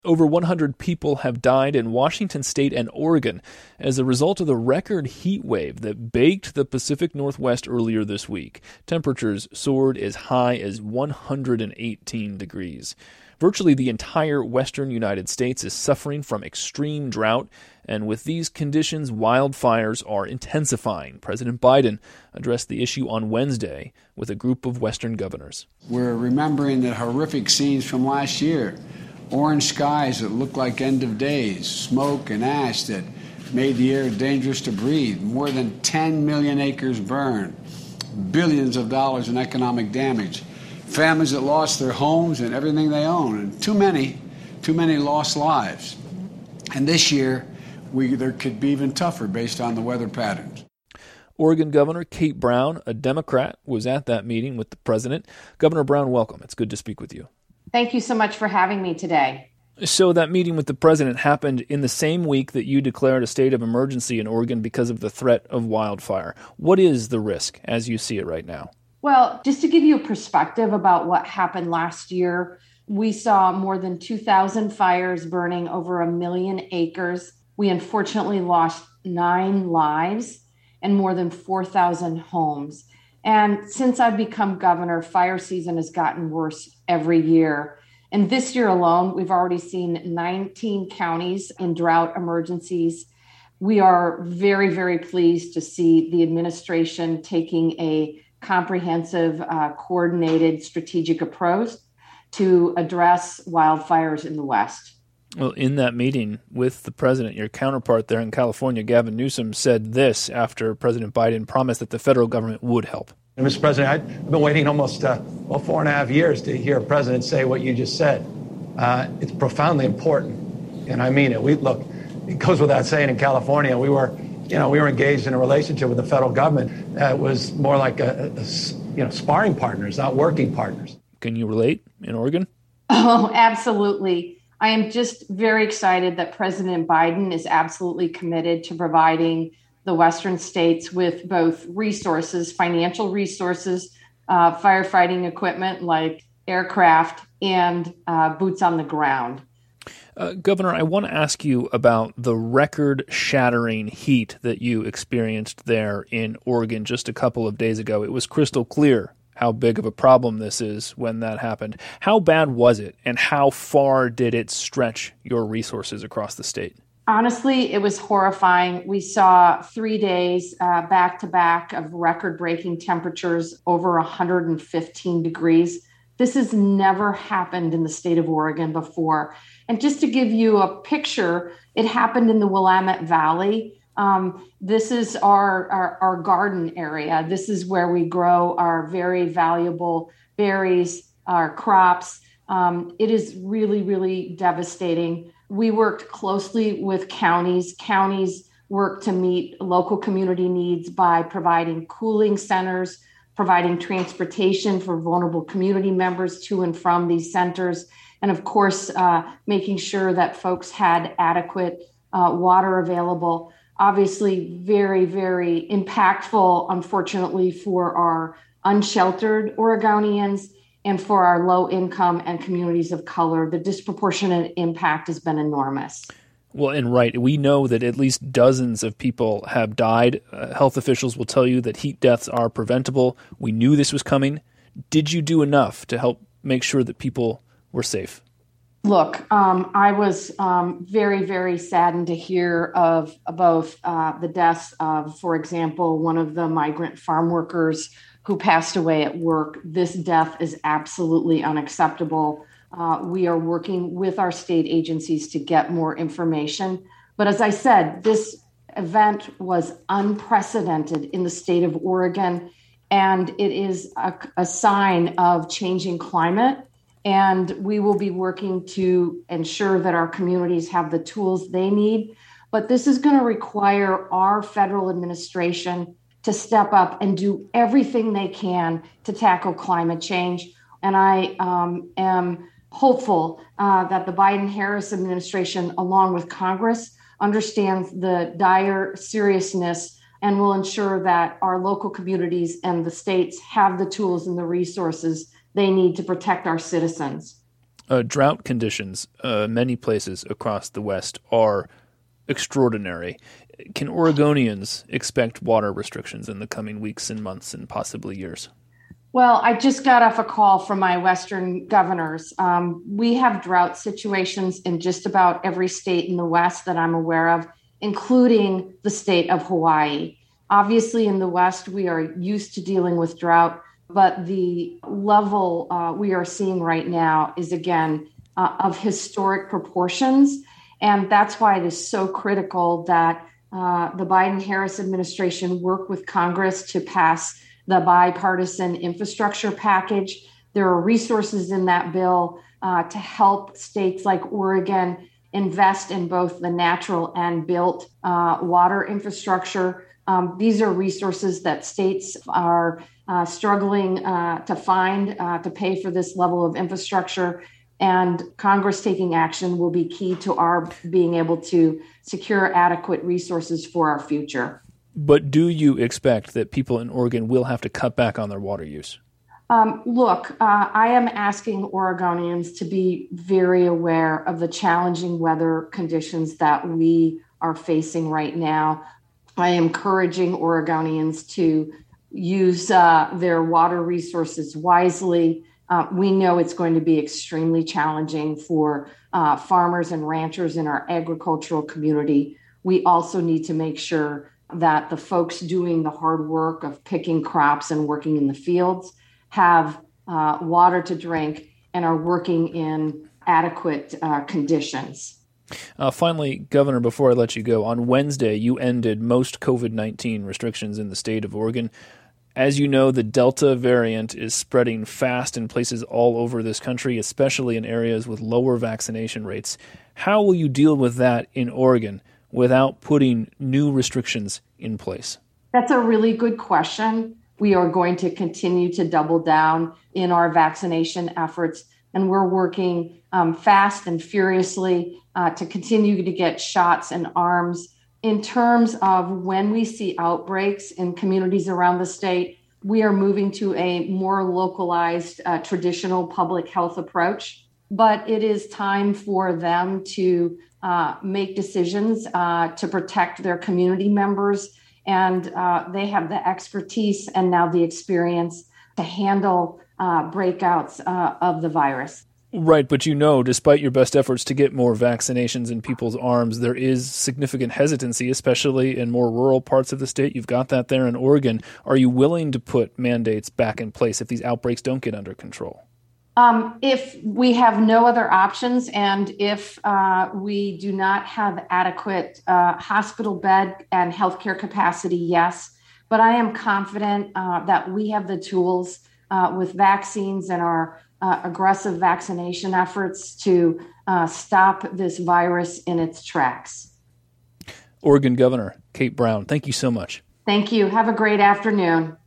Over 100 people have died in Washington state and Oregon as a result of the record heat wave that baked the Pacific Northwest earlier this week. Temperatures soared as high as 118 degrees. Virtually the entire western United States is suffering from extreme drought, and with these conditions, wildfires are intensifying. President Biden addressed the issue on Wednesday with a group of western governors. We're remembering the horrific scenes from last year. Orange skies that looked like end of days, smoke and ash that made the air dangerous to breathe, more than 10 million acres burned, billions of dollars in economic damage, families that lost their homes and everything they own, and too many lost lives. And this year, there could be even tougher based on the weather patterns. Oregon Governor Kate Brown, a Democrat, was at that meeting with the president. Governor Brown, welcome. It's good to speak with you. Thank you so much for having me today. So that meeting with the president happened in the same week that you declared a state of emergency in Oregon because of the threat of wildfire. What is the risk as you see it right now? Well, just to give you a perspective about what happened last year, we saw more than 2,000 fires burning over 1 million acres. We unfortunately lost 9 lives and more than 4,000 homes. And since I've become governor, fire season has gotten worse every year. And this year alone, we've already seen 19 counties in drought emergencies. We are very, very pleased to see the administration taking a comprehensive, coordinated, strategic approach to address wildfires in the West. Well, in that meeting with the president, your counterpart there in California, Gavin Newsom, said this after President Biden promised that the federal government would help. And Mr. President, I've been waiting almost 4.5 years to hear a president say what you just said. It's profoundly important, and I mean it. It goes without saying in California, we were engaged in a relationship with the federal government that was more like sparring partners, not working partners. Can you relate in Oregon? Oh, absolutely. I am just very excited that President Biden is absolutely committed to providing the Western states with both resources, financial resources, firefighting equipment like aircraft, and boots on the ground. Governor, I want to ask you about the record-shattering heat that you experienced there in Oregon just a couple of days ago. It was crystal clear how big of a problem this is when that happened. How bad was it, and how far did it stretch your resources across the state? Honestly, it was horrifying. We saw 3 days back-to-back of record-breaking temperatures over 115 degrees. This has never happened in the state of Oregon before. And just to give you a picture, it happened in the Willamette Valley. This is our garden area. This is where we grow our very valuable berries, our crops. It is really, really devastating. We worked closely with counties. Counties work to meet local community needs by providing cooling centers, providing transportation for vulnerable community members to and from these centers, and of course, making sure that folks had adequate water available. Obviously, very, very impactful, unfortunately, for our unsheltered Oregonians and for our low income and communities of color. The disproportionate impact has been enormous. Well, and right, we know that at least dozens of people have died. Health officials will tell you that heat deaths are preventable. We knew this was coming. Did you do enough to help make sure that people were safe? Look, I was very, very saddened to hear of both the deaths of, for example, one of the migrant farm workers who passed away at work. This death is absolutely unacceptable. We are working with our state agencies to get more information. But as I said, this event was unprecedented in the state of Oregon, and it is a sign of changing climate. And we will be working to ensure that our communities have the tools they need. But this is going to require our federal administration to step up and do everything they can to tackle climate change. And I am hopeful that the Biden-Harris administration, along with Congress, understands the dire seriousness and will ensure that our local communities and the states have the tools and the resources they need to protect our citizens. drought conditions, many places across the West are extraordinary. Can Oregonians expect water restrictions in the coming weeks and months and possibly years? Well, I just got off a call from my Western governors. We have drought situations in just about every state in the West that I'm aware of, including the state of Hawaii. Obviously, in the West, we are used to dealing with drought, but the level we are seeing right now is, again, of historic proportions. And that's why it is so critical that the Biden-Harris administration work with Congress to pass the bipartisan infrastructure package. There are resources in that bill to help states like Oregon invest in both the natural and built water infrastructure. These are resources that states are struggling to find to pay for this level of infrastructure. And Congress taking action will be key to our being able to secure adequate resources for our future. But do you expect that people in Oregon will have to cut back on their water use? Look, I am asking Oregonians to be very aware of the challenging weather conditions that we are facing right now. I am encouraging Oregonians to use their water resources wisely. We know it's going to be extremely challenging for farmers and ranchers in our agricultural community. We also need to make sure that the folks doing the hard work of picking crops and working in the fields have water to drink and are working in adequate conditions. Finally, Governor, before I let you go, on Wednesday, you ended most COVID-19 restrictions in the state of Oregon. As you know, the Delta variant is spreading fast in places all over this country, especially in areas with lower vaccination rates. How will you deal with that in Oregon without putting new restrictions in place? That's a really good question. We are going to continue to double down in our vaccination efforts, and we're working fast and furiously to continue to get shots in arms. In terms of when we see outbreaks in communities around the state, we are moving to a more localized, traditional public health approach. But it is time for them to make decisions to protect their community members. And they have the expertise and now the experience to handle breakouts of the virus. Right, but you know, despite your best efforts to get more vaccinations in people's arms, there is significant hesitancy, especially in more rural parts of the state. You've got that there in Oregon. Are you willing to put mandates back in place if these outbreaks don't get under control? If we have no other options and if we do not have adequate hospital bed and healthcare capacity, yes. But I am confident that we have the tools with vaccines and our aggressive vaccination efforts to stop this virus in its tracks. Oregon Governor Kate Brown, thank you so much. Thank you. Have a great afternoon.